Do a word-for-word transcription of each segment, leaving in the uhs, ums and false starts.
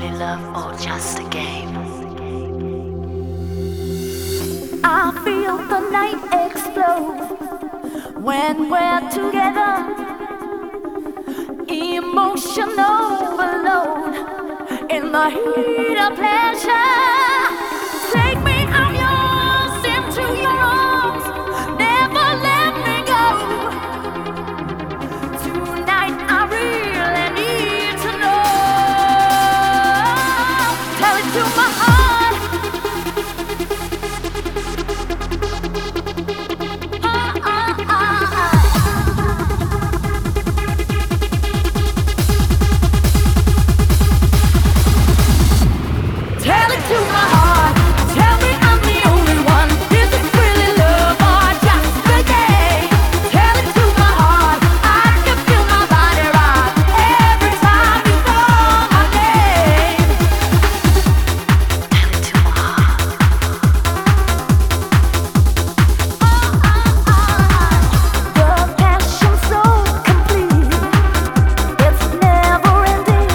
really love or just a game? I feel the night explode when we're together. Emotion overload in the heat of pleasure. Take me, I'm yours, into your arms. Never let me go. Tonight I really need to know. Tell it to my heart. Ah, ah, ah, ah. Tell it to my heart. Tell me I'm the only one. Is it really love or just a game? Tell it to my heart. I can feel my body rock every time you call my name. Tell it to my heart. The passion so complete, it's never ending.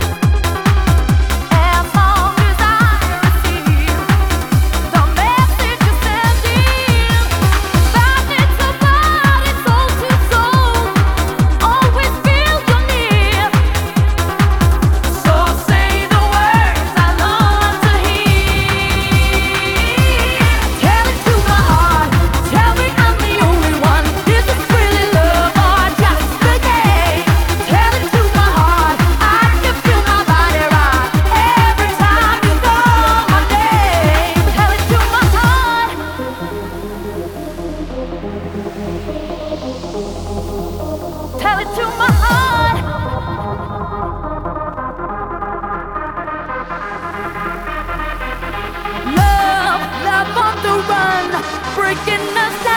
As long as I receive the message you're sending, body to body, soul to soul, always feel you near. So say the words I love to hear. Tell it to my heart. Tell me I'm the only one. Is it really love or just a game? Tell it to my heart. I can feel my body rock every time you call my name. Tell it to my heart. Tell it to my heart. Love, love on the run, breaking us down.